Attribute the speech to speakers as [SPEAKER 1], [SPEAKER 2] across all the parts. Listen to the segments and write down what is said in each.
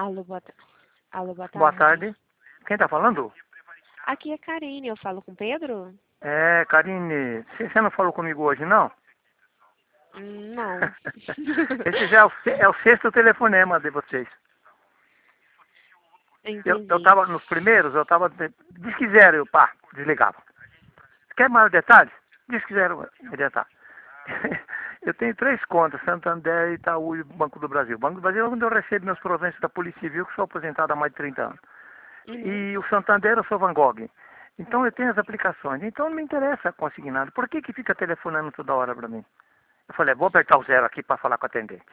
[SPEAKER 1] Alô, alô, boa
[SPEAKER 2] Boa
[SPEAKER 1] tarde.
[SPEAKER 2] tarde. Quem tá falando?
[SPEAKER 1] Aqui é Karine, eu falo com o Pedro?
[SPEAKER 2] É, Karine, você não falou comigo hoje, não?
[SPEAKER 1] Não.
[SPEAKER 2] Esse já é o sexto telefonema de vocês. Eu
[SPEAKER 1] Entendi.
[SPEAKER 2] tava nos primeiros, eu tava... Diz que zero, eu pá, desligava. Quer maior detalhes? Diz que zero, detalhe. Eu tenho 3 contas, Santander, Itaú e Banco do Brasil. Banco do Brasil é onde eu recebo meus proventos da Polícia Civil, que sou aposentado há mais de 30 anos.
[SPEAKER 1] Uhum.
[SPEAKER 2] E o Santander eu sou Van Gogh. Então eu tenho as aplicações. Então não me interessa consignado. Por que fica telefonando toda hora para mim? Eu falei, vou apertar o zero aqui para falar com a atendente.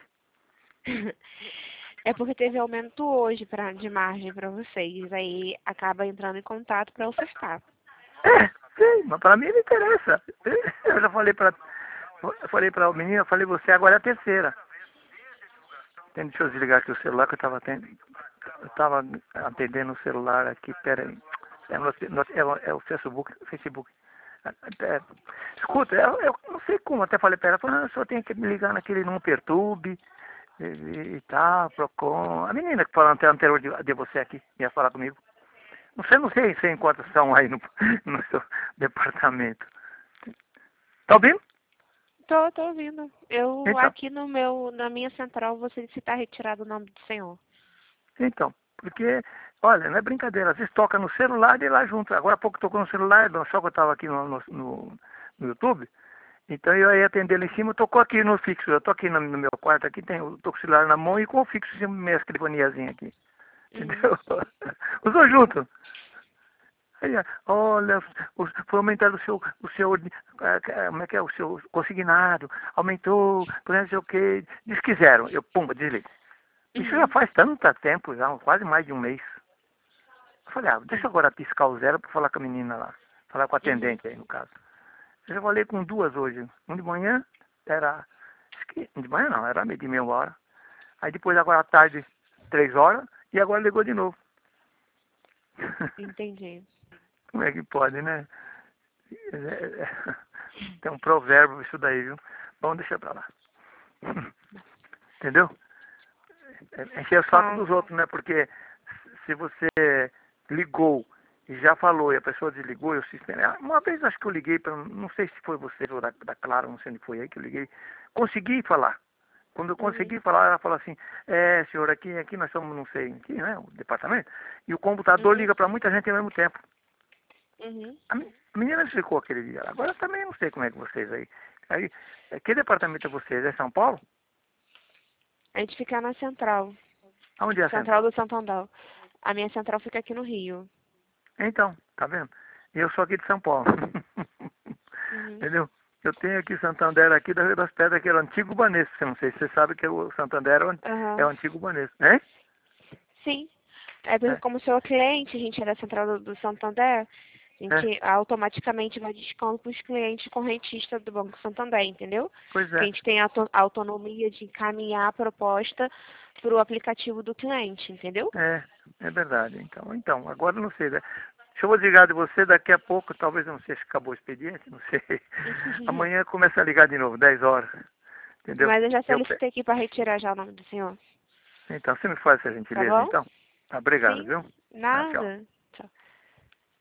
[SPEAKER 1] É porque teve aumento hoje de margem para vocês, aí acaba entrando em contato para ofertar.
[SPEAKER 2] É, sim, mas para mim não interessa. Eu já falei para o menino, eu falei, você agora é a terceira. Deixa eu desligar aqui o celular que eu estava atendendo. Eu estava atendendo o celular aqui, peraí. É o Facebook. É, escuta, eu não sei como, até falei para ela, falei, só tenho que me ligar naquele não perturbe e tal, Procon. A menina que falou anterior de você aqui, ia falar comigo. Não sei se enquanto são aí no seu departamento. Tá ouvindo?
[SPEAKER 1] Tô ouvindo. Eu
[SPEAKER 2] Então,
[SPEAKER 1] aqui na minha central você está retirado o nome do senhor.
[SPEAKER 2] então, porque, olha, não é brincadeira, às vezes toca no celular e lá junto. Agora há pouco tocou no celular, só que eu estava aqui no YouTube, então eu ia atender lá em cima, tocou aqui no fixo. Eu tô aqui no meu quarto, aqui eu tô com o celular na mão e com o fixo em cima da minha escrivaniazinha aqui.
[SPEAKER 1] Uhum.
[SPEAKER 2] Entendeu? Os dois juntos. Aí, olha, foi aumentado como é que é, o seu consignado, aumentou, por não sei o que, diz que zero, eu, pumba, desligo. Isso já
[SPEAKER 1] Uhum.
[SPEAKER 2] faz tanto tempo, já, quase mais de um mês. Eu falei, deixa eu agora piscar o zero para falar com a menina lá, falar com a
[SPEAKER 1] Uhum.
[SPEAKER 2] atendente aí, no caso. Eu já falei com duas hoje, um de manhã, de manhã não, era meio de meia hora. Aí depois agora à tarde, 3 horas, e agora ligou de novo.
[SPEAKER 1] Entendi.
[SPEAKER 2] Como é que pode, né? Tem um provérbio isso daí, viu? Vamos deixar pra lá. Entendeu? Encher o saco
[SPEAKER 1] Tá.
[SPEAKER 2] dos outros, né? Porque se você ligou e já falou e a pessoa desligou, eu sistema. Uma vez acho que eu liguei para, não sei se foi você ou da Clara, não sei onde foi aí que eu liguei. Consegui falar. Quando eu
[SPEAKER 1] Uhum.
[SPEAKER 2] consegui falar, ela falou assim, senhor, aqui nós somos, não sei, aqui, né, o departamento, e o computador
[SPEAKER 1] Uhum.
[SPEAKER 2] liga para muita gente ao mesmo tempo.
[SPEAKER 1] Uhum.
[SPEAKER 2] A menina me explicou aquele dia. Agora também não sei como é que vocês aí. Aí, que departamento é vocês? É São Paulo?
[SPEAKER 1] A gente fica na central.
[SPEAKER 2] Aonde é a
[SPEAKER 1] Central
[SPEAKER 2] central?
[SPEAKER 1] do Santander. A minha central fica aqui no Rio.
[SPEAKER 2] Então, tá vendo? E eu sou aqui de São Paulo.
[SPEAKER 1] Uhum.
[SPEAKER 2] Entendeu? Eu tenho aqui Santander aqui da Rio das Pedras, que era o antigo Banesco. Você não sei se você sabe que o Santander é o
[SPEAKER 1] Aham.
[SPEAKER 2] antigo Banesco, né?
[SPEAKER 1] Sim. É porque
[SPEAKER 2] É,
[SPEAKER 1] como sou cliente, a gente é da central do Santander, a
[SPEAKER 2] é,
[SPEAKER 1] gente automaticamente vai descontando para os clientes correntistas do Banco Santander, entendeu?
[SPEAKER 2] pois
[SPEAKER 1] Que a
[SPEAKER 2] é.
[SPEAKER 1] gente tem a autonomia de encaminhar a proposta para o aplicativo do cliente, entendeu?
[SPEAKER 2] É verdade. Então, agora eu não sei, né? Deixa eu vou desligar de você, daqui a pouco, talvez, eu não sei se acabou o expediente, não sei. Amanhã começa a ligar de novo, 10 horas. Entendeu?
[SPEAKER 1] Mas eu já
[SPEAKER 2] Eu,
[SPEAKER 1] solicitei aqui para retirar já o nome do senhor.
[SPEAKER 2] então, você me faz essa
[SPEAKER 1] Tá
[SPEAKER 2] gentileza,
[SPEAKER 1] bom?
[SPEAKER 2] então? Tá, obrigado,
[SPEAKER 1] Sim.
[SPEAKER 2] viu? Tá, tchau.
[SPEAKER 1] Nada.